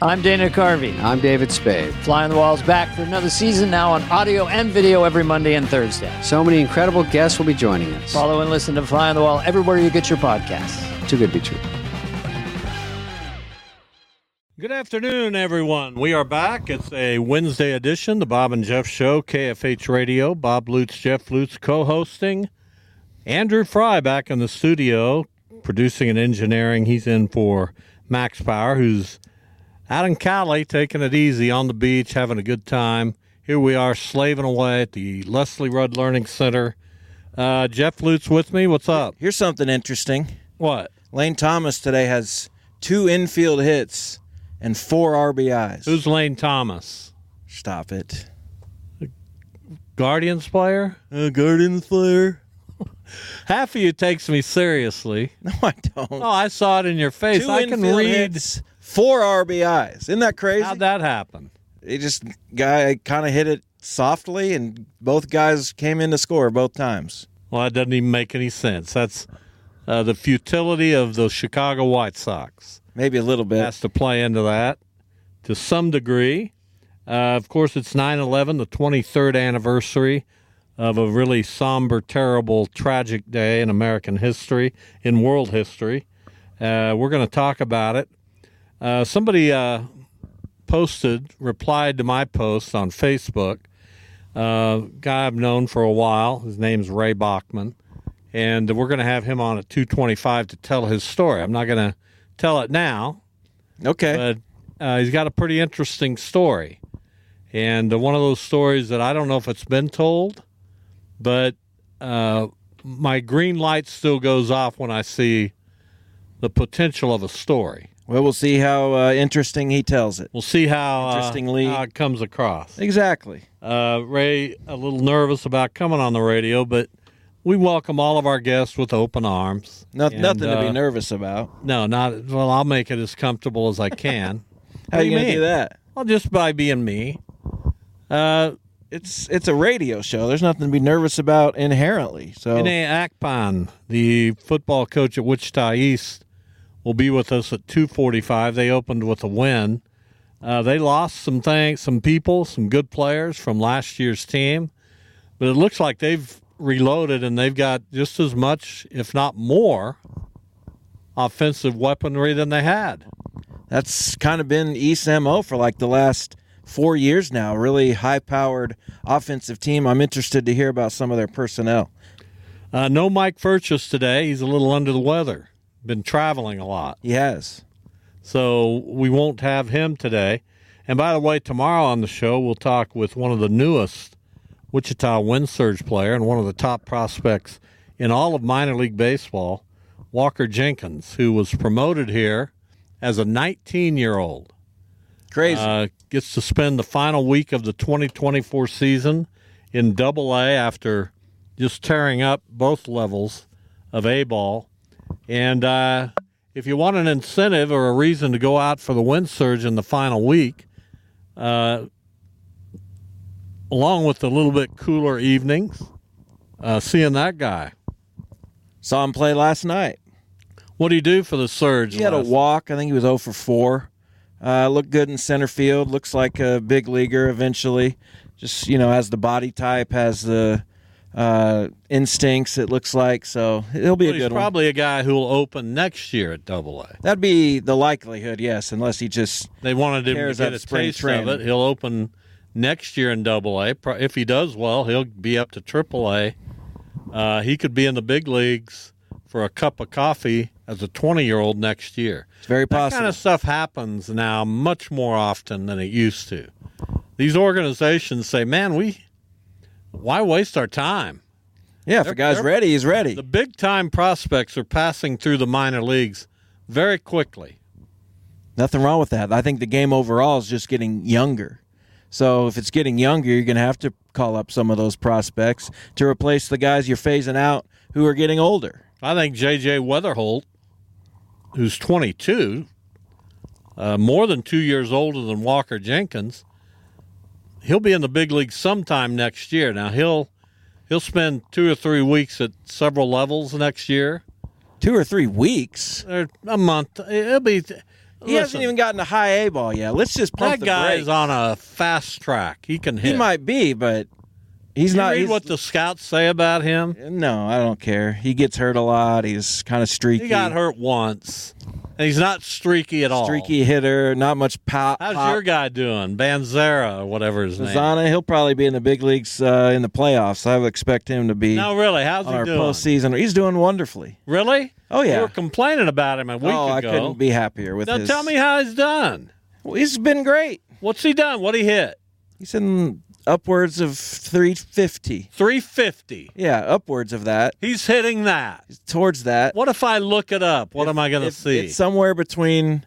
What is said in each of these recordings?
I'm Dana Carvey. I'm David Spade. Fly on the Wall's back for another season, now on audio and video every Monday and Thursday. So many incredible guests will be joining us. Follow and listen to Fly on the Wall everywhere you get your podcasts. Too good to be true. Good afternoon, everyone. We are back. It's a Wednesday edition, the Bob and Jeff Show, KFH Radio. Bob Lutz, Jeff Lutz co-hosting. Andrew Fry back in the studio, producing and engineering. He's in for Max Power, who's out in Cali, taking it easy on the beach, having a good time. Here we are slaving away at the Leslie Rudd Learning Center. Jeff Lutz with me. What's up? Here's something interesting. What? Lane Thomas today has 2 infield hits and 4 RBIs. Who's Lane Thomas? Stop it. Guardians player? Guardians player. Half of you takes me seriously. No, I don't. Oh, I saw it in your face. 2 I can infield read. hits, 4 RBIs. Isn't that crazy? How'd that happen? He just guy kind of hit it softly, and both guys came in to score both times. Well, that doesn't even make any sense. That's the futility of the Chicago White Sox. Maybe a little bit. Has to play into that to some degree. Of course, it's 9/11, the 23rd anniversary of a really somber, terrible, tragic day in American history, in world history. We're going to talk about it. Somebody replied to my post on Facebook, guy I've known for a while. His name's Ray Bachman, and we're going to have him on at 2:25 to tell his story. I'm not going to tell it now. Okay. But he's got a pretty interesting story, and one of those stories that I don't know if it's been told, but my green light still goes off when I see the potential of a story. Well, we'll see how interesting he tells it. We'll see how Interestingly. how it comes across. Exactly. Ray, a little nervous about coming on the radio, but we welcome all of our guests with open arms. Nothing to be nervous about. No, not well. I'll make it as comfortable as I can. How are you going to do that? Well, just by being me. It's a radio show. There's nothing to be nervous about inherently. So Vinay Akpan, the football coach at Wichita East, will be with us at 2:45. They opened with a win. They lost some people, some good players from last year's team, but it looks like they've reloaded and they've got just as much, if not more, offensive weaponry than they had. That's kind of been East's MO for like the last 4 years now. Really high-powered offensive team. I'm interested to hear about some of their personnel. No Mike Furchess today. He's a little under the weather. Been traveling a lot. He has. So we won't have him today. And by the way, tomorrow on the show, we'll talk with one of the newest Wichita Wind Surge player and one of the top prospects in all of minor league baseball, Walker Jenkins, who was promoted here as a 19-year-old. Crazy. Gets to spend the final week of the 2024 season in Double-A after just tearing up both levels of A-ball. And if you want an incentive or a reason to go out for the Wind Surge in the final week, along with the little bit cooler evenings, seeing that guy. Saw him play last night. What do you do for the Surge? He had a walk. I think he was 0 for 4. Looked good in center field. Looks like a big leaguer eventually. Just, has the body type, has the instincts, it looks like. So he'll be a good one. He's probably a guy who will open next year at Double-A. That'd be the likelihood, yes, unless he just They wanted him to get a taste of it. He'll open next year in Double-A. If he does well, he'll be up to Triple-A. He could be in the big leagues for a cup of coffee as a 20-year-old next year. It's very possible. That kind of stuff happens now much more often than it used to. These organizations say, man, why waste our time? Yeah, if a guy's ready, he's ready. The big-time prospects are passing through the minor leagues very quickly. Nothing wrong with that. I think the game overall is just getting younger. So if it's getting younger, you're going to have to call up some of those prospects to replace the guys you're phasing out who are getting older. I think J.J. Weatherholt, who's 22, more than 2 years older than Walker Jenkins, he'll be in the big league sometime next year. Now, he'll spend 2 or 3 weeks at several levels next year. 2 or 3 weeks? Or a month. It'll be He hasn't even gotten to high A ball yet. Let's just pump the That guy brakes. is on a fast track. He can hit. He might be, but he's you not. read He's, what the scouts say about him? no, I don't care. He gets hurt a lot. He's kind of streaky. He got hurt once. And he's not streaky at all. Streaky hitter, not much pop. How's your guy doing? Banzera or whatever his name. Zana, he'll probably be in the big leagues in the playoffs. I would expect him to be No, really. How's on he our doing? postseason. He's doing wonderfully. Really? Oh, yeah. You were complaining about him a week ago. I couldn't be happier with Now his. tell me how he's done. Well, he's been great. What's he done? What he hit? He's in upwards of 350. 350. Yeah, upwards of that. He's hitting that. Towards that. What if I look it up? What am I going to see? It's somewhere between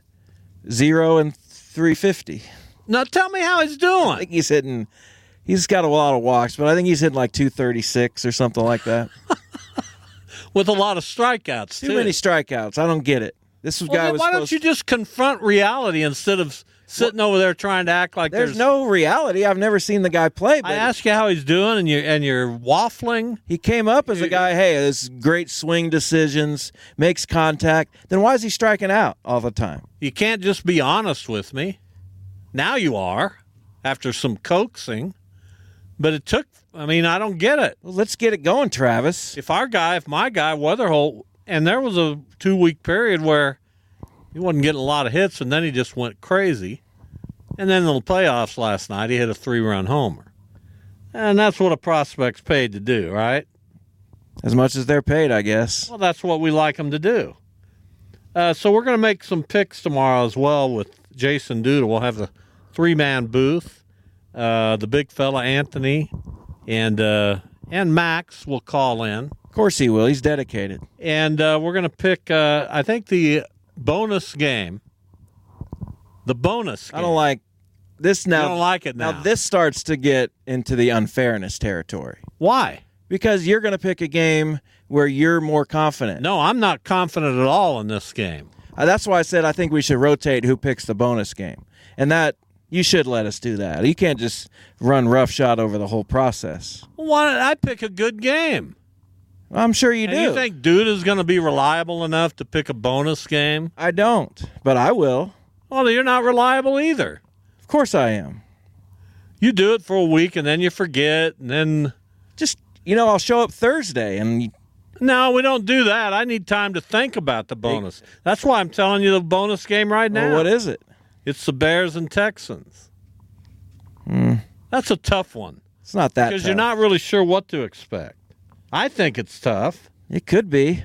0 and 350. Now tell me how he's I doing. think he's hitting. He's got a lot of walks, but I think he's hitting like 236 or something like that. With a lot of strikeouts, Too too. many strikeouts. I don't get it. This Well, guy then was why don't supposed you just confront reality instead of sitting over there trying to act like There's no reality. I've never seen the guy play, but I ask you how he's doing, and you're waffling. he came up as a guy, hey, this great swing decisions, makes contact. Then why is he striking out all the time? You can't just be honest with me. Now you are, after some coaxing. But it took, I don't get it. Well, let's get it going, Travis. If my guy, Weatherholt, and there was a 2-week period where he wasn't getting a lot of hits, and then he just went crazy. And then in the playoffs last night, he hit a 3-run homer. And that's what a prospect's paid to do, right? As much as they're paid, I guess. Well, that's what we like them to do. So we're going to make some picks tomorrow as well with Jason Duda. We'll have the 3-man booth. The big fella, Anthony, and Max will call in. Of course he will. He's dedicated. And we're going to pick, I think, the bonus game. The bonus game. I don't like this now. You don't like it now. Now this starts to get into the unfairness territory. Why? Because you're going to pick a game where you're more confident. No, I'm not confident at all in this game. That's why I said I think we should rotate who picks the bonus game. And that you should let us do that. You can't just run roughshod over the whole process. Well, why don't I pick a good game? I'm sure you And do. you think Duda's going to be reliable enough to pick a bonus game? I don't, but I will. Well, you're not reliable either. Of course I am. You do it for a week and then you forget, and then... Just, I'll show up Thursday and No, we don't do that. I need time to think about the bonus. That's why I'm telling you the bonus game right now. well, what is it? It's the Bears and Texans. That's a tough one It's not that because tough. you're not really sure what to expect. I think it's tough. It could be.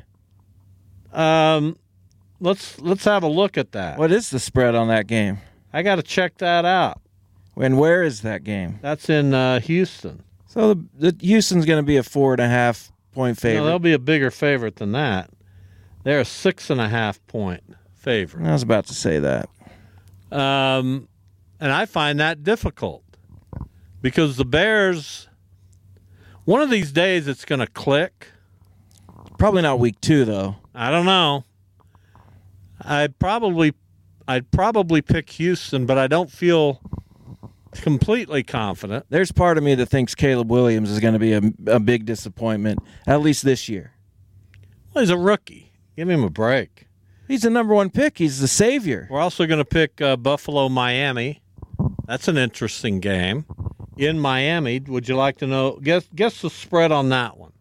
Let's have a look at that. What is the spread on that game? I got to check that out. And where is that game? That's in Houston. So the Houston's going to be a 4.5 point No, favorite. they'll be a bigger favorite than that. They're a 6.5 point favorite. I was about to say that. And I find that difficult because the Bears, one of these days it's going to click. Probably not week 2 though. I don't know. I'd probably pick Houston, but I don't feel completely confident. There's part of me that thinks Caleb Williams is going to be a big disappointment, at least this year. Well, he's a rookie. Give him a break. He's the number 1 pick. He's the savior. We're also going to pick Buffalo, Miami. That's an interesting game. In Miami, would you like to know? Guess the spread on that one.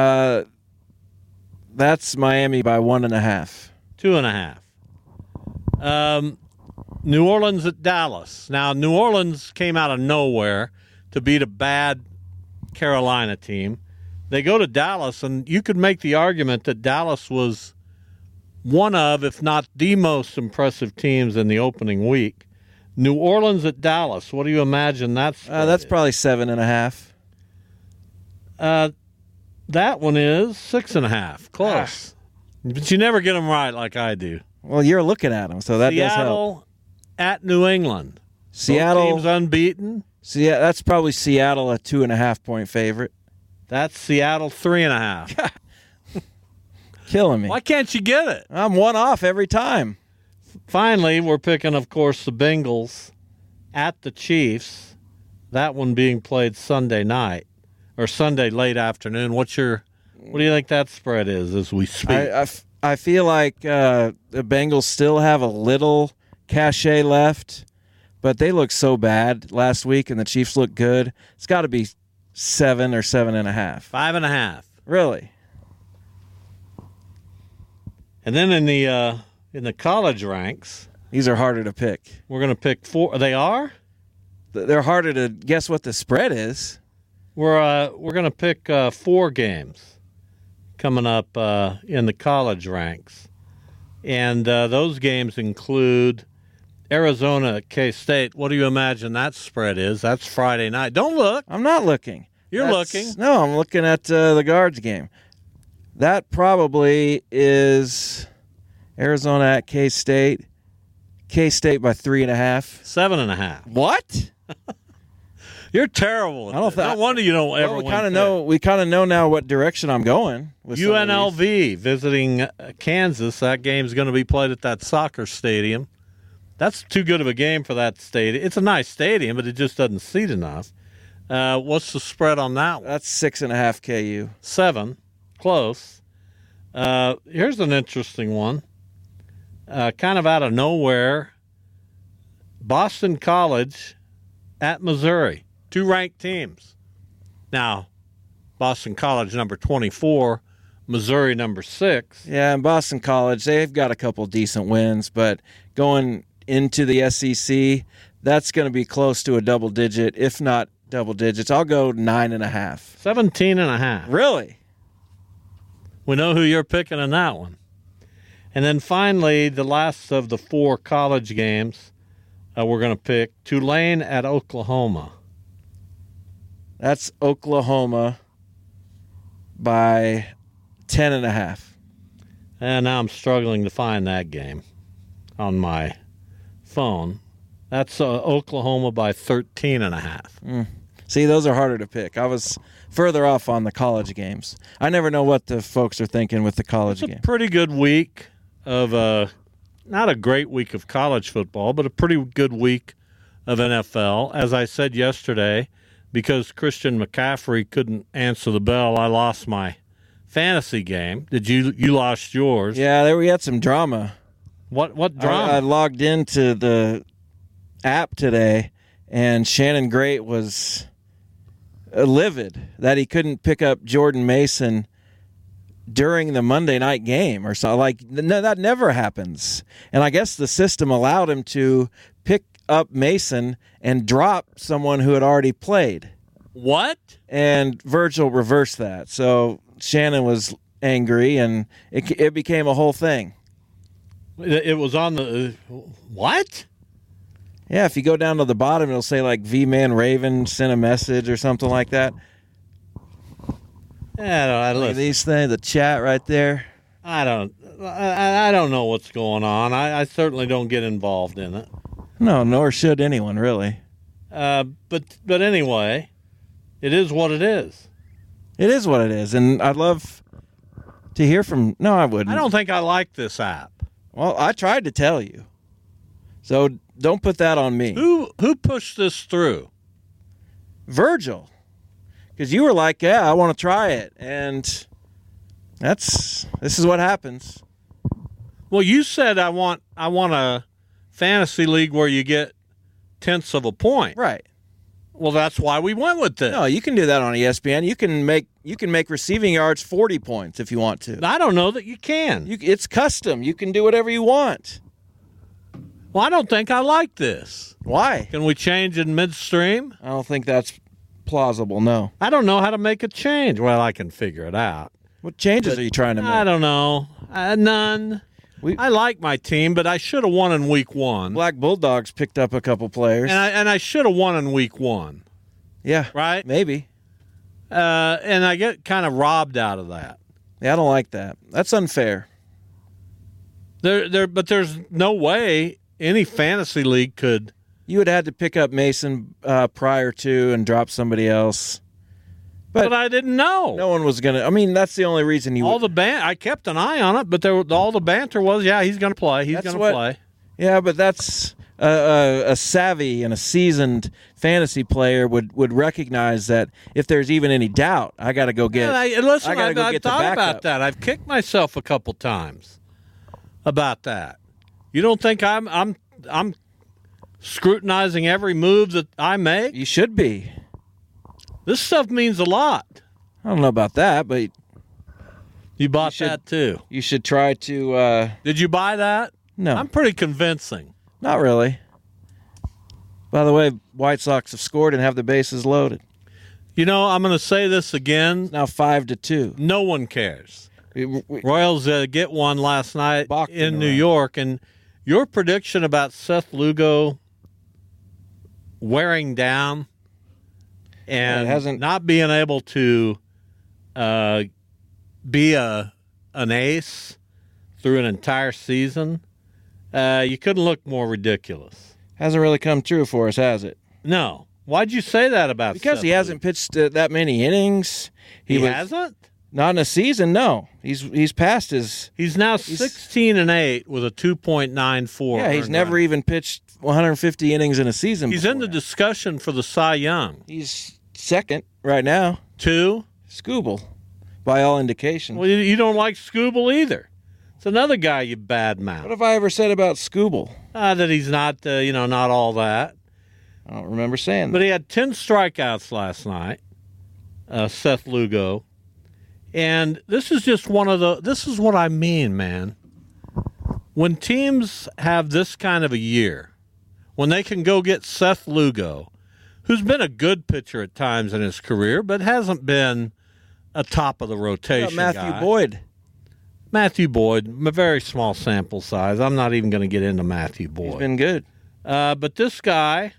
That's Miami by 1.5. 2.5. New Orleans at Dallas. Now, New Orleans came out of nowhere to beat a bad Carolina team. They go to Dallas, and you could make the argument that Dallas was one of, if not the most impressive teams in the opening week. New Orleans at Dallas. What do you imagine that's? That's probably 7.5. That one is 6.5. Close. But you never get them right like I do. Well, you're looking at them, so that does help. Seattle at New England. Seattle Both teams unbeaten. Yeah, that's probably Seattle a 2.5 point favorite. That's Seattle 3.5. Killing me. Why can't you get it? I'm 1 off every time. Finally, we're picking, of course, the Bengals at the Chiefs. That one being played Sunday night or Sunday late afternoon. What do you think that spread is as we speak? I feel like the Bengals still have a little cachet left, but they looked so bad last week, and the Chiefs look good. It's got to be 7 or 7.5. 5.5. Really? And then in the college ranks, These are harder to pick. we're going to pick 4. They are? They're harder to guess what the spread is. We're going to pick 4 games coming up in the college ranks. And those games include Arizona at K-State. What do you imagine that spread is? That's Friday night. Don't look. I'm not looking. You're looking. No, I'm looking at the Guards game. That probably is Arizona at K-State. K-State by 3.5. 7.5. What? You're terrible. I don't think. No wonder you don't ever Well, win. we kind of know now what direction I'm going with some of these. UNLV visiting Kansas. That game's going to be played at that soccer stadium. That's too good of a game for that stadium. It's a nice stadium, but it just doesn't seat enough. What's the spread on that one? That's 6.5 KU. 7. Close. Here's an interesting one. Kind of out of nowhere. Boston College at Missouri. 2 ranked teams. Now, Boston College number 24, Missouri number 6. Yeah, and Boston College, they've got a couple decent wins, but going into the SEC, that's going to be close to a double digit, if not double digits. I'll go 9.5. 17.5. Really? We know who you're picking in that one. And then finally, the last of the 4 college games, we're going to pick Tulane at Oklahoma. That's Oklahoma by 10.5. And now I'm struggling to find that game on my phone. That's Oklahoma by 13.5. See, those are harder to pick. I was further off on the college games. I never know what the folks are thinking with the college It's a game. pretty good week of not a great week of college football, but a pretty good week of NFL. As I said yesterday, because Christian McCaffrey couldn't answer the bell, I lost my fantasy game. Did you lost yours? Yeah, we had some drama. What drama? I logged into the app today, and Shannon Great was livid that he couldn't pick up Jordan Mason during the Monday night game or so. Like, no, that never happens. And I guess the system allowed him to pick up Mason and drop someone who had already played. What? And Virgil reversed that. So Shannon was angry, and it became a whole thing. It was on the what? Yeah, if you go down to the bottom, it'll say like V-Man Raven sent a message or something like that. I Look at these things, the chat right there. I don't know what's going on. I certainly don't get involved in it. No, nor should anyone, really. But anyway, it is what it is. It is what it is, and I'd love to hear from... No, I wouldn't. I don't think I like this app. Well, I tried to tell you. So don't put that on me. Who pushed this through? Virgil. Because you were like, yeah, I want to try it. And this is what happens. Well, you said I want a fantasy league where you get tenths of a point. Right. Well, that's why we went with this. No, you can do that on ESPN. You can make receiving yards 40 points if you want to. I don't know that you can. It's custom. You can do whatever you want. Well, I don't think I like this. Why? Can we change in midstream? I don't think that's plausible, no. I don't know how to make a change. Well, I can figure it out. What changes are you trying to make? I don't know. None. I like my team, but I should have won in week 1. Black Bulldogs picked up a couple players. And I should have won in week 1. Yeah. Right? Maybe. And I get kind of robbed out of that. Yeah, I don't like that. That's unfair. But there's no way any fantasy league could. You would have had to pick up Mason prior to and drop somebody else. But I didn't know. No one was going to. I mean, that's the only reason you would. I kept an eye on it, but all the banter was, yeah, he's going to play. He's going to play. Yeah, but that's a savvy and a seasoned fantasy player would recognize that if there's even any doubt, I got to go get. Listen, I've thought about that. I've kicked myself a couple times about that. You don't think I'm I'm scrutinizing every move that I make. You should be. This stuff means a lot. I don't know about that, but You bought should- that too. you should try to. Did you buy that? No, I'm pretty convincing. not really. By the way, White Sox have scored and have the bases loaded. You know, I'm going to say this again. Now 5-2. No one cares. We- Royals get one last night Balked in in New a row. York, and your prediction about Seth Lugo wearing down and it hasn't- not being able to be an ace through an entire season, you couldn't look more ridiculous. Hasn't really come true for us, has it? No. Why'd you say that about Because Seth he hasn't pitched that many innings. He was- hasn't? Not in a season, no. He's past his. He's now 16-8 with a 2.94. Yeah, he's earned never run. even pitched 150 innings in a season. He's before in the now. discussion for the Cy Young. He's second right now. 2. Scooble, by all indications. Well, you don't like Scooble either. It's another guy you badmouth. What have I ever said about Scooble? That he's not, not all that. I don't remember saying But that. he had 10 strikeouts last night, Seth Lugo. And this is just this is what I mean, man. When teams have this kind of a year, when they can go get Seth Lugo, who's been a good pitcher at times in his career, but hasn't been a top of the rotation Matthew guy. Boyd. Matthew Boyd, a very small sample size. I'm not even going to get into Matthew He's Boyd. been good. But this guy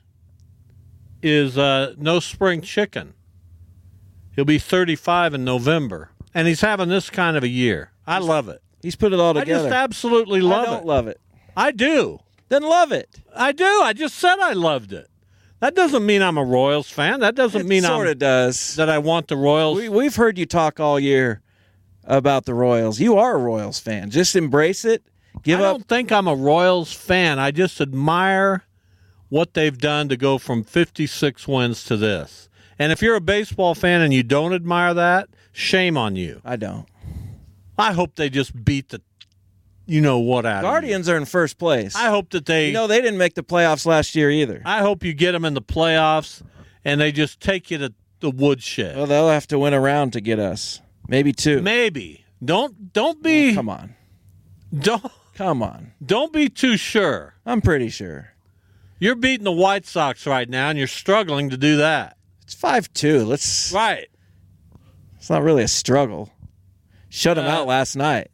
is no spring chicken. He'll be 35 in November, and he's having this kind of a year. I love it. He's put it all I together. just absolutely love I don't it. love it. I do. Then love it. I do. I just said I loved it. That doesn't mean I'm a Royals fan. That doesn't mean Sort of does. that I want the Royals. We've heard you talk all year about the Royals. You are a Royals fan. Just embrace it. Give I up. don't think I'm a Royals fan. I just admire what they've done to go from 56 wins to this. And if you're a baseball fan and you don't admire that, shame on you. I don't. I hope they just beat the you-know-what out of you. Guardians are in first place. I hope that they they didn't make the playoffs last year either. I hope you get them in the playoffs and they just take you to the woodshed. Well, they'll have to win a round to get us. Maybe two. Maybe. Don't be Come on. don't Come on. don't be too sure. I'm pretty sure. You're beating the White Sox right now and you're struggling to do that. It's 5-2. It's Right. not really a struggle. Shut them out last night.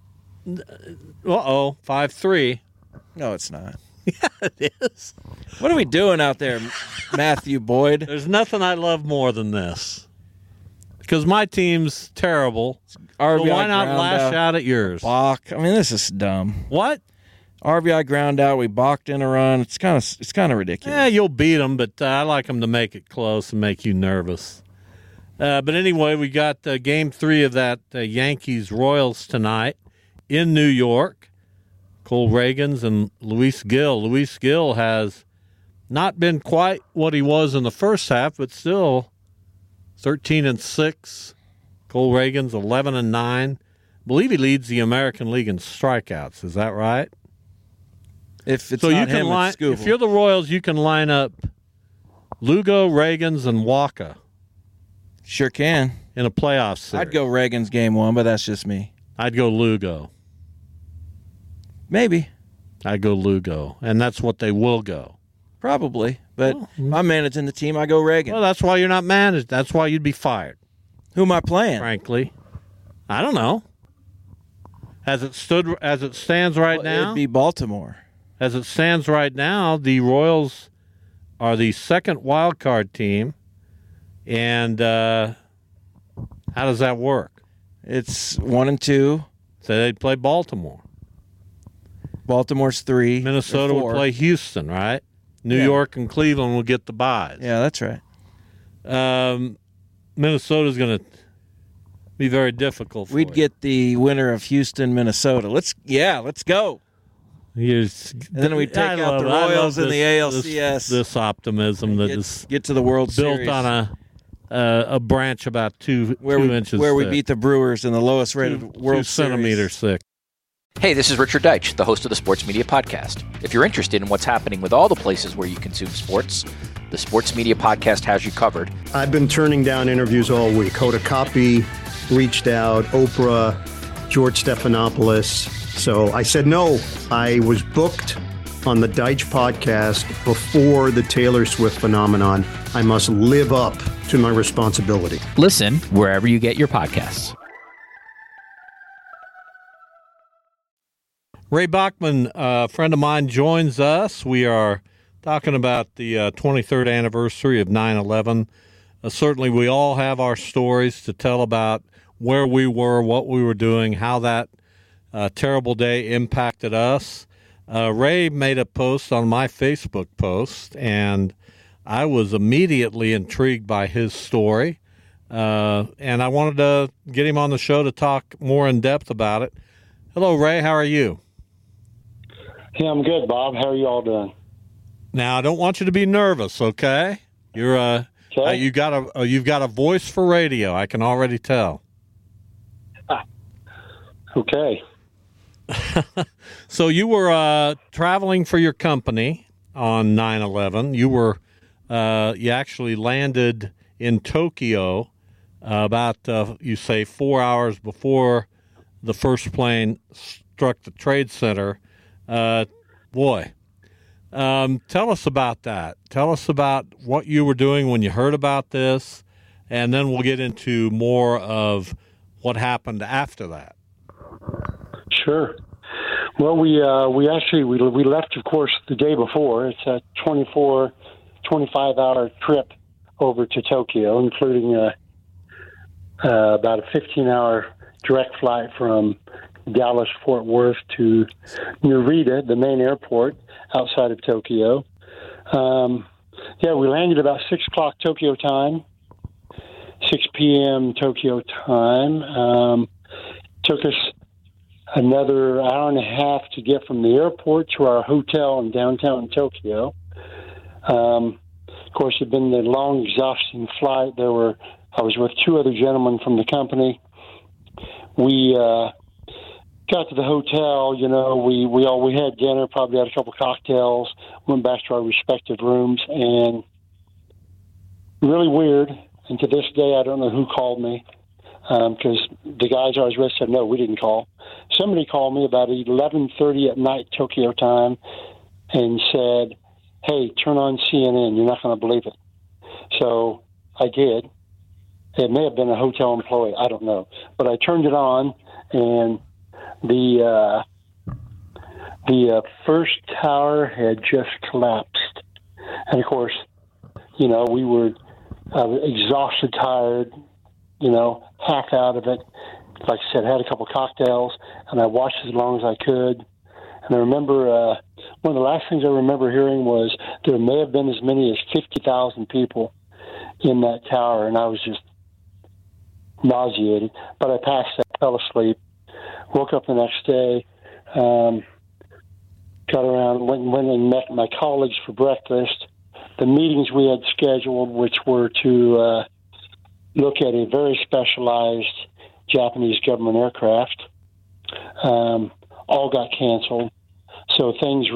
5-3. No, it's not. It is. What are we doing out there, Matthew Boyd? There's nothing I love more than this. Because my team's terrible. So RBI why not ground lash out at yours? Balk. I mean, this is dumb. What? RBI ground out. We balked in a run. It's kind of ridiculous. Yeah, you'll beat them, but I like them to make it close and make you nervous. But anyway, we got Game 3 of that Yankees-Royals tonight in New York. Cole Reagans and Luis Gil. Luis Gil has not been quite what he was in the first half, but still 13-6. Cole Reagans 11-9. I believe he leads the American League in strikeouts. Is that right? If it's So not you can him, line. it's Scooble. If you're the Royals, you can line up Lugo, Reagans, and Waka Sure can. in a playoff series. I'd go Reagan's game one, but that's just me. I'd go Lugo. Maybe. I'd go Lugo, and that's what they will go. Probably. But if I'm managing the team, I go Reagan. Well, that's why you're not managed. That's why you'd be fired. Who am I playing? Frankly, I don't know. As it stands right Well, now, it'd be Baltimore. as it stands right now, the Royals are the second wild card team, and how does that work? It's 1-2. So they'd play Baltimore. Baltimore's 3. Minnesota or will 4. play Houston, right? New Yeah. York and Cleveland will get the byes. Yeah, that's right. Minnesota's going to be very difficult for We'd you. get the winner of Houston, Minnesota. Let's go. And then we take out the Royals in the ALCS. This optimism that is Get to the World built Series. on a branch about two where we inches where we thick. beat the Brewers in the lowest rated World 2 Series. centimeters thick. Hey, this is Richard Deitch, the host of the Sports Media Podcast. If you're interested in what's happening with all the places where you consume sports, the Sports Media Podcast has you covered. I've been turning down interviews all week. Hoda Kotb reached out, Oprah, George Stephanopoulos. So I said no. I was booked on the Deitch podcast before the Taylor Swift phenomenon. I must live up to my responsibility. Listen wherever you get your podcasts. Ray Bachman, a friend of mine, joins us. We are talking about the 23rd anniversary of 9/11. Certainly, we all have our stories to tell about where we were, what we were doing, how that terrible day impacted us. Ray made a post on my Facebook post, and I was immediately intrigued by his story, and I wanted to get him on the show to talk more in depth about it. Hello, Ray. How are you? Yeah, I'm good, Bob. How are you all doing? Now, I don't want you to be nervous, okay? You've got a voice for radio. I can already tell. Okay. So you were traveling for your company on 9/11. You actually landed in Tokyo about you say 4 hours before the first plane struck the Trade Center. Tell us about that. Tell us about what you were doing when you heard about this, and then we'll get into more of what happened after that. Sure. Well, we left, of course, the day before. It's a 25-hour trip over to Tokyo, including about a 15-hour direct flight from Dallas, Fort Worth to Narita, the main airport outside of Tokyo. We landed about 6 o'clock Tokyo time, 6 p.m. Tokyo time. Took us another hour and a half to get from the airport to our hotel in downtown Tokyo. Of course, it had been a long, exhausting flight. I was with 2 other gentlemen from the company. We got to the hotel, we had dinner, probably had a couple cocktails, went back to our respective rooms, and really weird. And to this day, I don't know who called me, because the guys I was with said, no, we didn't call. Somebody called me about 11:30 at night, Tokyo time, and said, hey, turn on CNN. You're not going to believe it. So I did. It may have been a hotel employee. I don't know. But I turned it on, and the first tower had just collapsed. And, of course, we were exhausted, tired, half out of it. Like I said, I had a couple cocktails, and I watched as long as I could. And I remember one of the last things I remember hearing was there may have been as many as 50,000 people in that tower, and I was just nauseated. But I passed out, fell asleep, woke up the next day, got around, went and met my colleagues for breakfast. The meetings we had scheduled, which were to look at a very specialized Japanese government aircraft, all got canceled. So things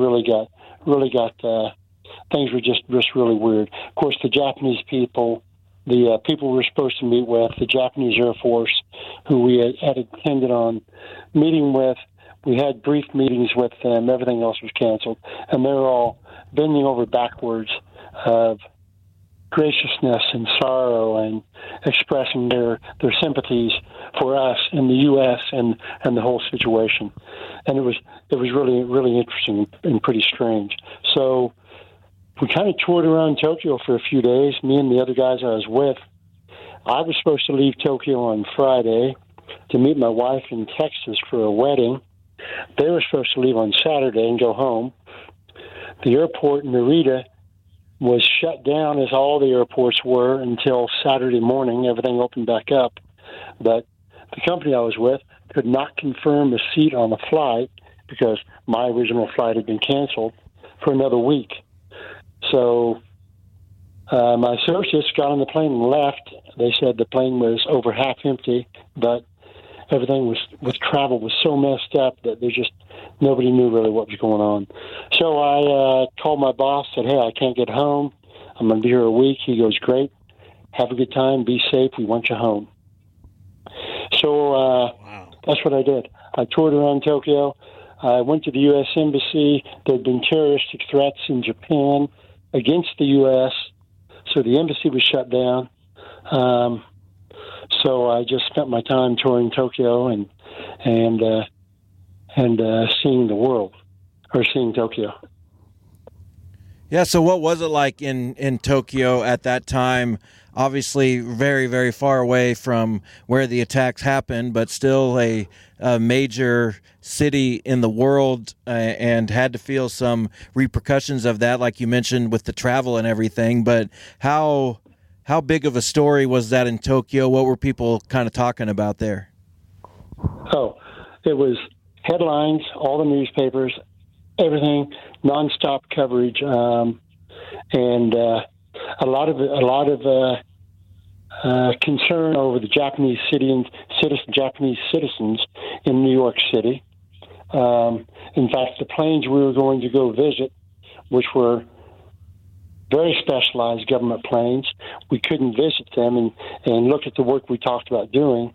things were just really weird. Of course, the Japanese people, the people we were supposed to meet with, the Japanese Air Force, who we had intended on meeting with, we had brief meetings with them. Everything else was canceled. And they were all bending over backwards of graciousness and sorrow and expressing their sympathies for us in the U.S. and the whole situation. And it was really, really interesting and pretty strange. So we kind of toured around Tokyo for a few days, me and the other guys I was with. I was supposed to leave Tokyo on Friday to meet my wife in Texas for a wedding. They were supposed to leave on Saturday and go home. The airport in Narita was shut down, as all the airports were, until Saturday morning. Everything opened back up. But the company I was with could not confirm a seat on the flight because my original flight had been canceled for another week. So my associates got on the plane and left. They said the plane was over half empty, but everything with travel was so messed up that nobody knew really what was going on. So I called my boss, said, hey, I can't get home. I'm going to be here a week. He goes, great. Have a good time. Be safe. We want you home. So That's what I did. I toured around Tokyo. I went to the U.S. Embassy. There had been terroristic threats in Japan against the U.S., so the embassy was shut down. So I just spent my time touring Tokyo and seeing the world, or seeing Tokyo. Yeah, so what was it like in Tokyo at that time? Obviously very, very far away from where the attacks happened, but still a major city in the world, and had to feel some repercussions of that, like you mentioned, with the travel and everything. But how big of a story was that in Tokyo? What were people kind of talking about there? Oh, it was headlines, all the newspapers, everything, nonstop coverage, and a lot of concern over the Japanese citizens in New York City. In fact, the planes we were going to go visit, which were very specialized government planes, we couldn't visit them and look at the work we talked about doing,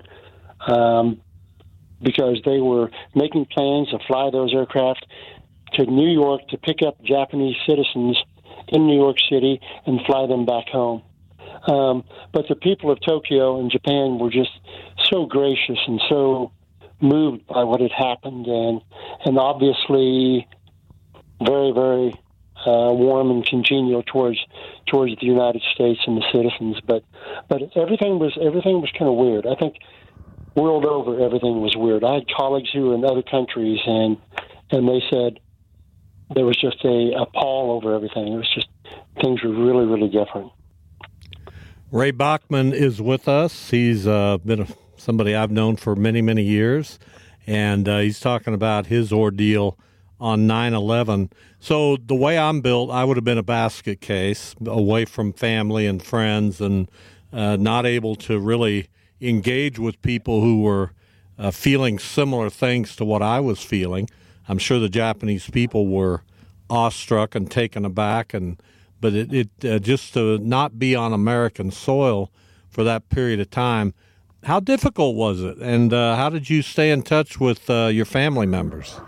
because they were making plans to fly those aircraft to New York to pick up Japanese citizens in New York City and fly them back home. But the people of Tokyo and Japan were just so gracious and so moved by what had happened, and obviously very, very warm and congenial towards the United States and the citizens. But everything was kind of weird. I think world over everything was weird. I had colleagues who were in other countries, and they said there was just a pall over everything. It was just, things were really, really different. Ray Bachman is with us. He's been somebody I've known for many, many years, and he's talking about his ordeal on 9/11. So the way I'm built, I would have been a basket case, away from family and friends, and not able to really engage with people who were feeling similar things to what I was feeling. I'm sure the Japanese people were awestruck and taken aback, but it just to not be on American soil for that period of time. How difficult was it, and how did you stay in touch with your family members?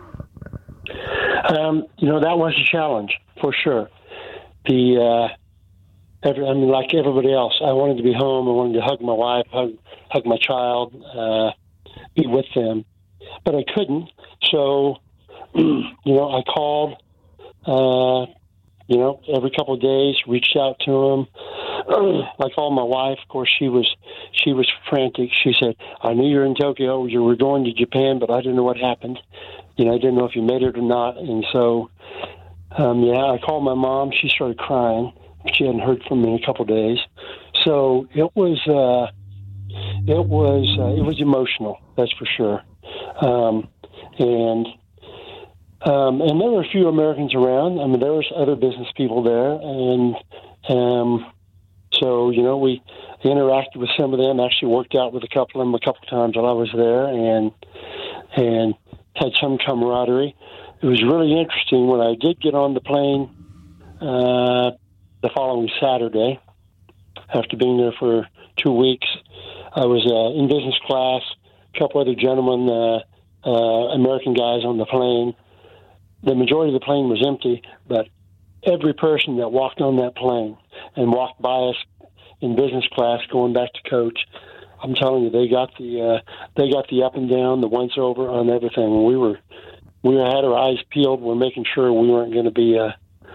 That was a challenge for sure. Like everybody else, I wanted to be home. I wanted to hug my wife, hug my child, be with them, but I couldn't. So, I called, every couple of days, reached out to them. I called my wife. Of course, she was frantic. She said, "I knew you were in Tokyo. You were going to Japan, but I didn't know what happened. I didn't know if you made it or not." And so, I called my mom. She started crying. She hadn't heard from me in a couple of days. So it was emotional. That's for sure. And there were a few Americans around. I mean, there was other business people there, and so we interacted with some of them. Actually, worked out with a couple of them a couple of times while I was there, and had some camaraderie. It was really interesting when I did get on the plane the following Saturday. After being there for 2 weeks, I was in business class. A couple other gentlemen, American guys on the plane. The majority of the plane was empty, but every person that walked on that plane and walked by us in business class going back to coach, I'm telling you, they got the up and down, the once over on everything. We had our eyes peeled. We're making sure we weren't going to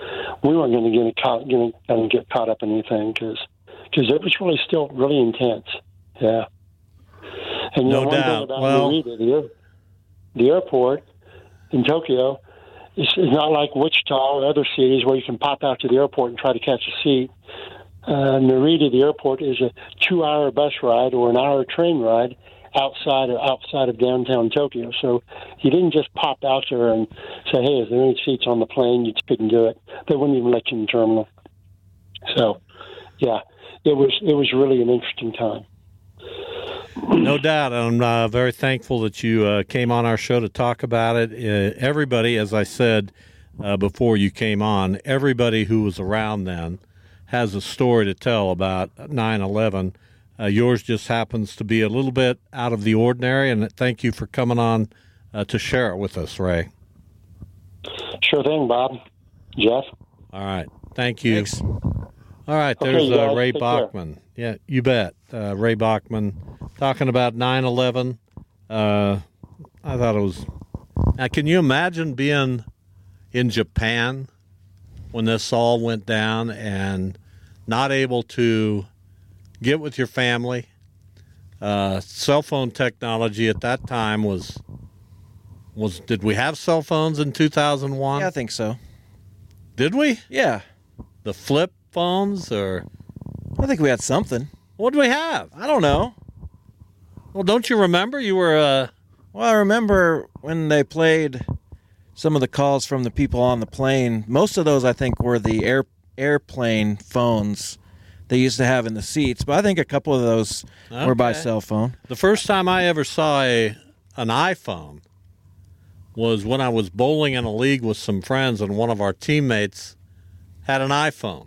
get caught up in anything, because it was really still really intense. Yeah. And no one doubt. thing about Narita, the airport in Tokyo, it's not like Wichita or other cities where you can pop out to the airport and try to catch a seat. Narita, the airport, is a 2-hour bus ride or an hour train ride outside of downtown Tokyo. So you didn't just pop out there and say, "Hey, is there any seats on the plane?" You just couldn't do it. They wouldn't even let you in the terminal. So, yeah, it was really an interesting time. No doubt. I'm very thankful that you came on our show to talk about it. Everybody, as I said before you came on, everybody who was around then has a story to tell about 9/11. Yours just happens to be a little bit out of the ordinary, and thank you for coming on to share it with us, Ray. Sure thing, Bob. Jeff? All right. Thank you. Thanks. All right. There's Ray Bachman. Yeah, you bet. Ray Bachman talking about 9/11. I thought it was... Now, can you imagine being in Japan when this all went down and not able to get with your family? Cell phone technology at that time was did we have cell phones in 2001? Yeah, I think so. Did we? Yeah. The flip phones, or I think we had something. what did we have? I don't know. Well, don't you remember? You were Well, I remember when they played some of the calls from the people on the plane. Most of those, I think, were the airplane phones they used to have in the seats. But I think a couple of those were by cell phone. the first time I ever saw an iPhone was when I was bowling in a league with some friends, and one of our teammates had an iPhone.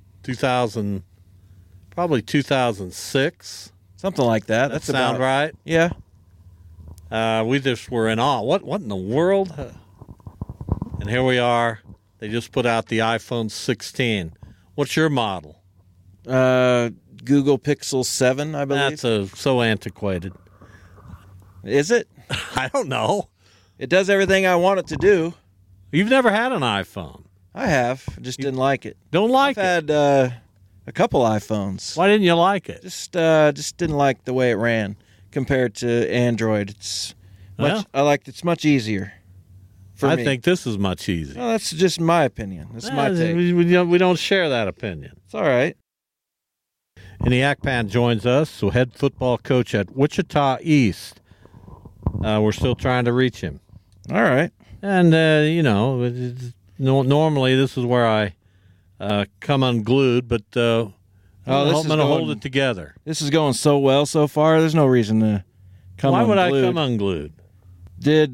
Probably 2006. Something like that. That sound right? Yeah. We just were in awe. What in the world? And here we are. They just put out the iPhone 16. What's your model? Google Pixel 7, I believe. That's so antiquated. Is it? I don't know. It does everything I want it to do. You've never had an iPhone. I have. Just didn't like it. Don't like it? I've had a couple iPhones. Why didn't you like it? Just didn't like the way it ran compared to Android. It's much easier for me. I think this is much easier. Well, that's just my opinion. That's my take. We don't share that opinion. It's all right. And the Akpan joins us, so head football coach at Wichita East. We're still trying to reach him. All right. And, normally this is where I come unglued, but I'm going to hold it together. This is going so well so far, there's no reason to come unglued. Why would I come unglued? Did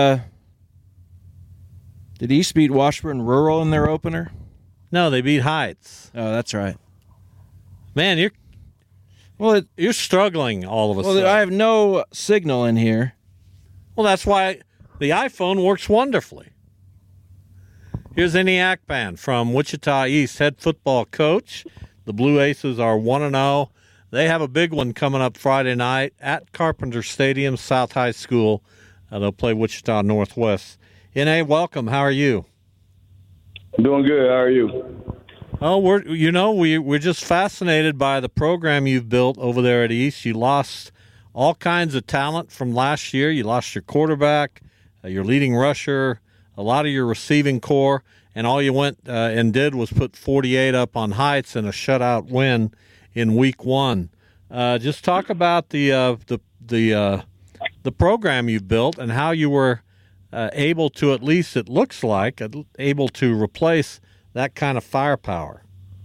East beat Washburn Rural in their opener? No, they beat Heights. Oh, that's right. Man, you're struggling all of a sudden. Well, I have no signal in here. Well, that's why the iPhone works wonderfully. Here's Andy Akpan from Wichita East, head football coach. The Blue Aces are 1-0. They have a big one coming up Friday night at Carpenter Stadium, South High School. They'll play Wichita Northwest. N.A., welcome. How are you? I'm doing good. How are you? Oh, we're just fascinated by the program you've built over there at East. You lost all kinds of talent from last year. You lost your quarterback, your leading rusher, a lot of your receiving core, and all you went and did was put 48 up on Heights in a shutout win in Week 1. Just talk about the program you've built and how you were able to, at least it looks like, able to replace that kind of firepower.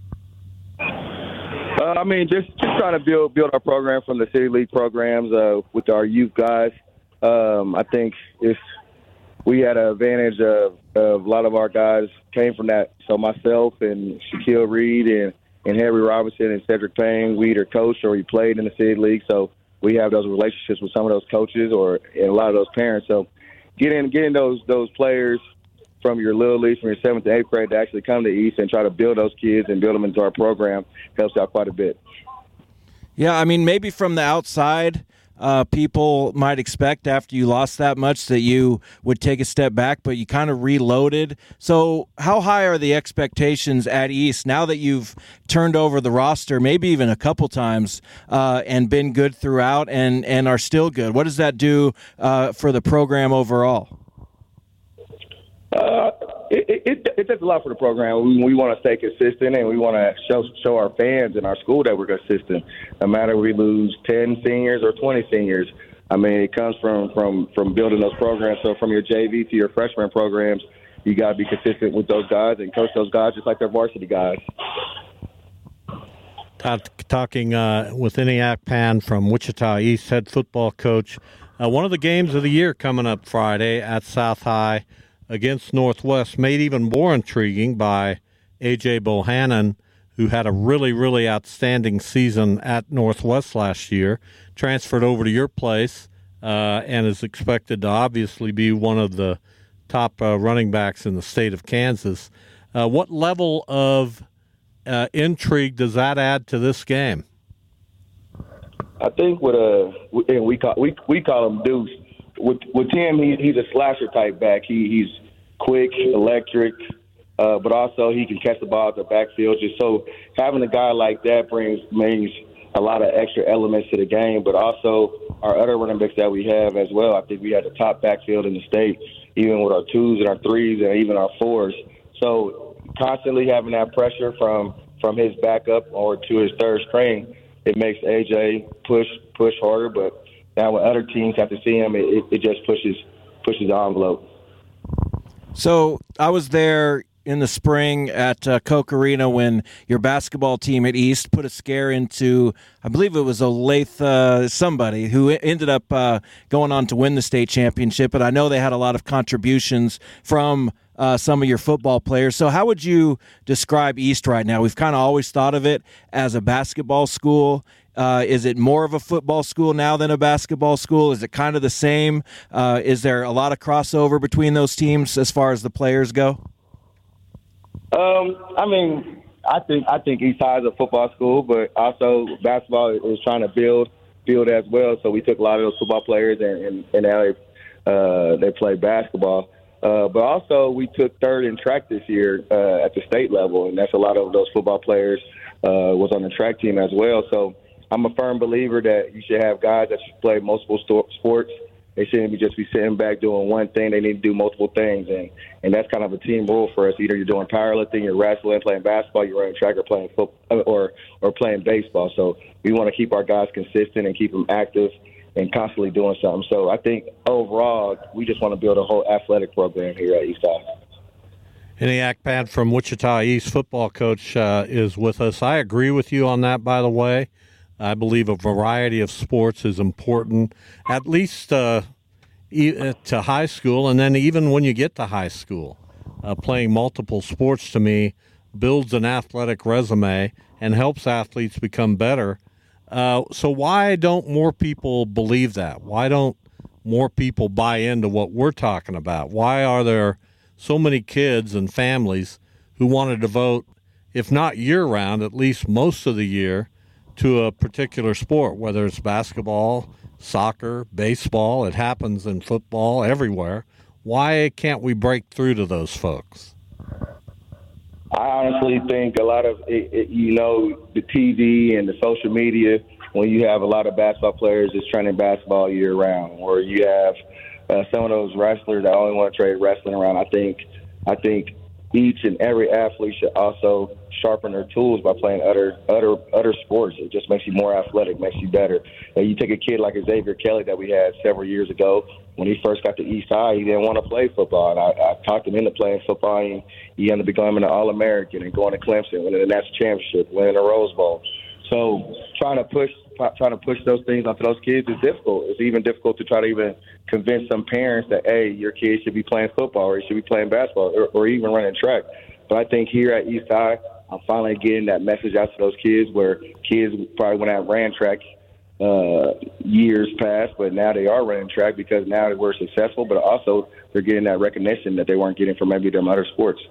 Just trying to build our program from the City League programs with our youth guys. I think we had an advantage of a lot of our guys came from that. So myself and Shaquille Reed and Harry Robinson and Cedric Payne, we either coached or we played in the City League. So we have those relationships with some of those coaches and a lot of those parents. So getting those players from your little league, from your 7th to 8th grade to actually come to East and try to build those kids and build them into our program helps out quite a bit. Yeah, maybe from the outside, people might expect after you lost that much that you would take a step back, but you kind of reloaded. So how high are the expectations at East now that you've turned over the roster, maybe even a couple times, and been good throughout and are still good? What does that do for the program overall? It does a lot for the program. We want to stay consistent, and we want to show our fans and our school that we're consistent. No matter if we lose 10 seniors or 20 seniors, it comes from building those programs. So from your JV to your freshman programs, you got to be consistent with those guys and coach those guys just like they're varsity guys. talking with ENIAC Pan from Wichita East, head football coach. One of the games of the year coming up Friday at South High against Northwest, made even more intriguing by A.J. Bohannon, who had a really, really outstanding season at Northwest last year, transferred over to your place, and is expected to obviously be one of the top running backs in the state of Kansas. What level of intrigue does that add to this game? I think we call him Deuce. With him, he's a slasher type back. He's quick, electric, but also he can catch the ball at the backfield. Just so having a guy like that brings a lot of extra elements to the game, but also our other running backs that we have as well. I think we had the top backfield in the state, even with our 2s and our 3s and even our 4s. So constantly having that pressure from his backup or to his third string, it makes AJ push harder. But now when other teams have to see him, it just pushes the envelope. So I was there in the spring at Koch Arena when your basketball team at East put a scare into, I believe it was Olathe somebody who ended up going on to win the state championship. But I know they had a lot of contributions from some of your football players. So how would you describe East right now? We've kind of always thought of it as a basketball school. Is it more of a football school now than a basketball school? Is it kind of the same? Is there a lot of crossover between those teams as far as the players go? I think East High is a football school, but also basketball is trying to build as well. So we took a lot of those football players and now they play basketball. But also we took third in track this year at the state level, and that's a lot of those football players was on the track team as well. So I'm a firm believer that you should have guys that should play multiple sports. They shouldn't just be sitting back doing one thing. They need to do multiple things, and that's kind of a team rule for us. Either you're doing powerlifting, you're wrestling, playing basketball, you're running track, or playing football, or playing baseball. So we want to keep our guys consistent and keep them active and constantly doing something. So I think overall, we just want to build a whole athletic program here at East High. ENIAC Pan from Wichita East, football coach, is with us. I agree with you on that, by the way. I believe a variety of sports is important, at least to high school, and then even when you get to high school. Playing multiple sports, to me, builds an athletic resume and helps athletes become better. So why don't more people believe that? Why don't more people buy into what we're talking about? Why are there so many kids and families who want to devote, if not year-round, at least most of the year, to a particular sport, whether it's basketball, soccer, baseball? It happens in football, everywhere. Why can't we break through to those folks? I honestly think a lot of the TV and the social media, when you have a lot of basketball players just training basketball year round, or you have some of those wrestlers that only want to trade wrestling around. I think each and every athlete should also sharpen their tools by playing other sports. It just makes you more athletic, makes you better. And you take a kid like Xavier Kelly that we had several years ago. When he first got to East High, he didn't want to play football. And I talked him into playing football, and he ended up becoming an All-American and going to Clemson, winning the national championship, winning the Rose Bowl. So trying to push those things onto those kids is difficult. It's even difficult to try to even convince some parents that, hey, your kid should be playing football or he should be playing basketball or even running track. But I think here at East High, I'm finally getting that message out to those kids, where kids probably went out and ran track years past, but now they are running track because now we're successful, but also they're getting that recognition that they weren't getting from maybe them other sports.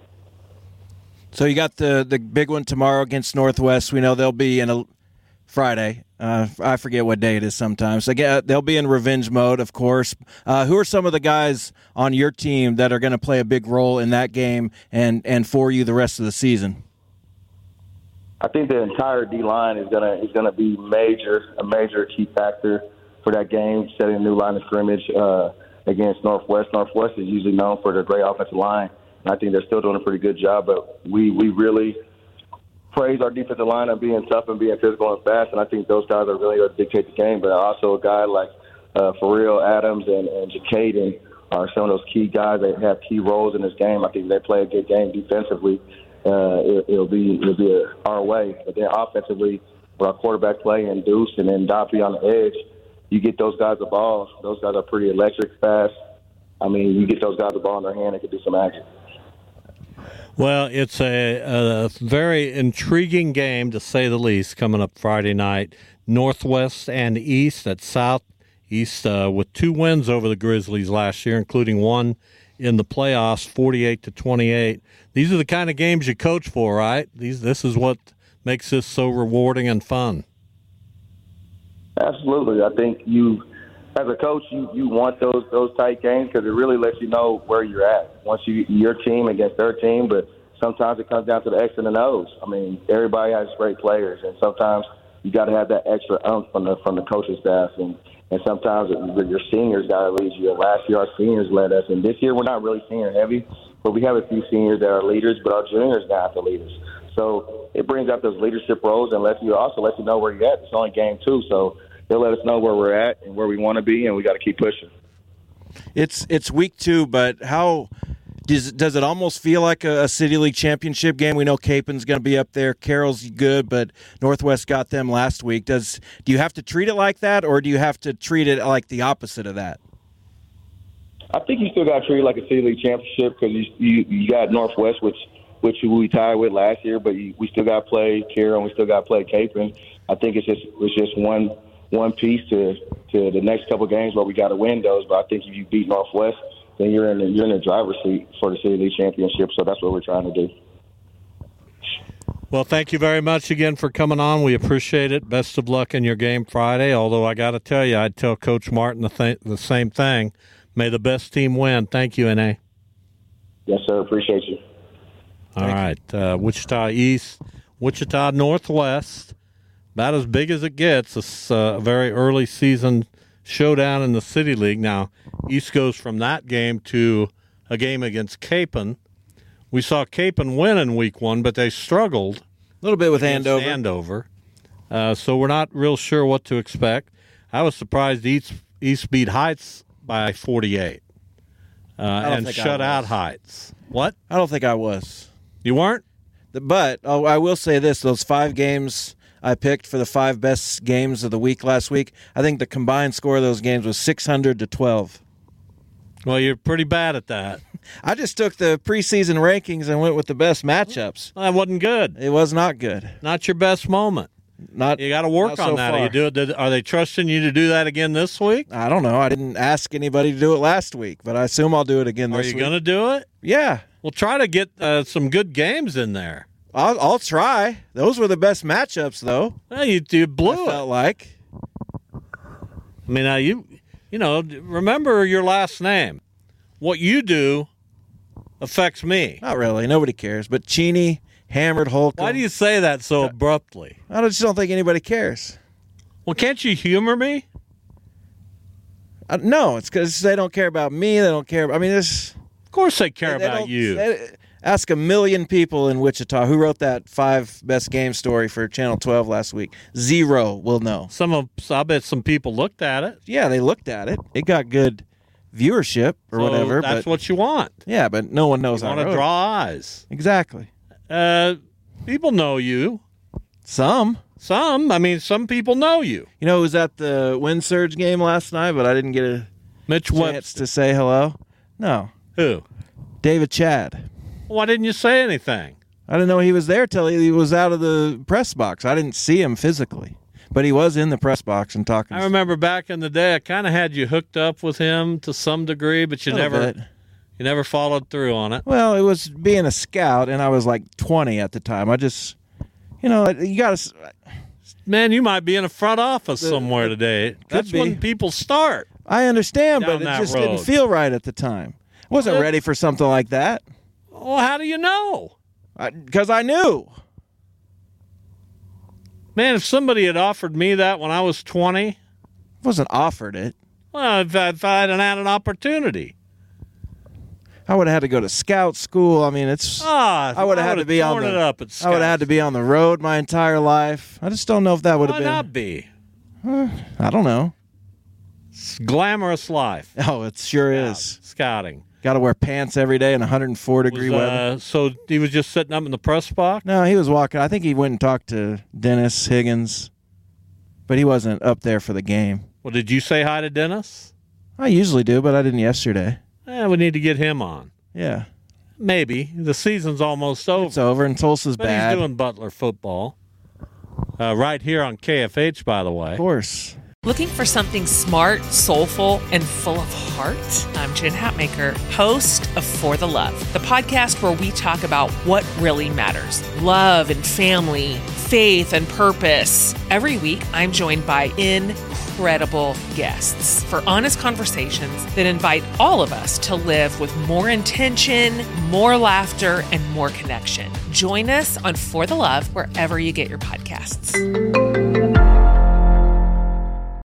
So you got the big one tomorrow against Northwest. We know they'll be in a Friday. I forget what day it is sometimes. They'll be in revenge mode, of course. Who are some of the guys on your team that are going to play a big role in that game and for you the rest of the season? I think the entire D-line is gonna be a major key factor for that game, setting a new line of scrimmage against Northwest. Northwest is usually known for their great offensive line, and I think they're still doing a pretty good job, but we really praise our defensive line of being tough and being physical and fast, and I think those guys are really going to dictate the game. But also a guy like Pharrell Adams and Jacaden are some of those key guys that have key roles in this game. I think they play a good game defensively, it'll be our way. But then offensively, with our quarterback play and Deuce and then Doppy on the edge, you get those guys the ball. Those guys are pretty electric, fast. I mean, you get those guys the ball in their hand, they can do some action. Well, it's a very intriguing game, to say the least, coming up Friday night. Northwest and East at Southeast with 2 wins over the Grizzlies last year, including one in the playoffs, 48-28. These are the kind of games you coach for, right? This is what makes this so rewarding and fun. Absolutely. I think as a coach, you want those tight games because it really lets you know where you're at. Once your team against their team, but sometimes it comes down to the X and the O's. I mean, everybody has great players, and sometimes you got to have that extra oomph from the coaching staff, and sometimes your seniors got to lead you. Last year, our seniors led us, and this year we're not really senior heavy, but we have a few seniors that are leaders, but our juniors now have to lead us. So it brings out those leadership roles and lets you know where you're at. It's only game 2, so they'll let us know where we're at and where we want to be, and we got to keep pushing. It's week 2, but how does it almost feel like a City League championship game? We know Capen's going to be up there. Carroll's good, but Northwest got them last week. Do you have to treat it like that, or do you have to treat it like the opposite of that? I think you still got to treat it like a City League championship because you got Northwest, which we tied with last year, but we still got to play Carroll and we still got to play Capen. I think it's just one piece to the next couple of games where we got to win those. But I think if you beat Northwest, then you're in the driver's seat for the City League championship. So that's what we're trying to do. Well, thank you very much again for coming on. We appreciate it. Best of luck in your game Friday. Although I got to tell you, I'd tell Coach Martin the same thing. May the best team win. Thank you, N.A. Yes, sir. Appreciate you. All right. Wichita East, Wichita Northwest. About as big as it gets. It's a very early season showdown in the City League. Now, East goes from that game to a game against Capen. We saw Capen win in week 1, but they struggled a little bit with Andover. So we're not real sure what to expect. I was surprised East beat Heights by 48 and shut out Heights. What? I don't think I was. You weren't? But I will say this, those 5 games I picked for the 5 best games of the week last week, I think the combined score of those games was 600-12. Well, you're pretty bad at that. I just took the preseason rankings and went with the best matchups. That wasn't good. It was not good. Not your best moment. You got to work on that. Are they trusting you to do that again this week? I don't know. I didn't ask anybody to do it last week, but I assume I'll do it again this week. Are you going to do it? Yeah. Well, try to get some good games in there. I'll try. Those were the best matchups, though. Well, you blew it. Felt like. I mean, remember your last name. What you do affects me. Not really. Nobody cares. But Cheney, Hammered, Holcomb. Why do you say that so abruptly? I just don't think anybody cares. Well, can't you humor me? No, it's because they don't care about me. They don't care. Of course they care about you. Ask 1 million people in Wichita who wrote that 5 best game story for Channel 12 last week. 0 will know. I bet some people looked at it. Yeah, they looked at it. It got good viewership or whatever. That's what you want. Yeah, but no one knows. You want to draw eyes. Exactly. People know you. Some. I mean, some people know you. You know who was at the Wind Surge game last night, but I didn't get a chance to say hello? No. Who? David Chad. Why didn't you say anything? I didn't know he was there till he was out of the press box. I didn't see him physically, but he was in the press box and talking. I remember back in the day, I kind of had you hooked up with him to some degree, but you never followed through on it. Well, it was being a scout, and I was like 20 at the time. I just, you got to. Man, you might be in a front office somewhere today. That's when people start. I understand, but it just didn't feel right at the time. I wasn't ready for something like that. Well, how do you know? Because I knew. Man, if somebody had offered me that when I was 20. I wasn't offered it. Well, if I hadn't had an opportunity. I would have had to go to scout school. I mean, I would have had to be on the. I would have had to be on the road my entire life. I just don't know if that would have been. Why not be? I don't know. It's glamorous life. Oh, it sure is. Scouting. Got to wear pants every day in 104-degree weather. So he was just sitting up in the press box? No, he was walking. I think he went and talked to Dennis Higgins, but he wasn't up there for the game. Well, did you say hi to Dennis? I usually do, but I didn't yesterday. We need to get him on. Yeah. Maybe. The season's almost over. It's over, and Tulsa's bad. He's doing Butler football. Right here on KFH, by the way. Of course. Looking for something smart, soulful, and full of heart? I'm Jen Hatmaker, host of For the Love, the podcast where we talk about what really matters. Love and family, faith and purpose. Every week, I'm joined by incredible guests for honest conversations that invite all of us to live with more intention, more laughter, and more connection. Join us on For the Love wherever you get your podcasts.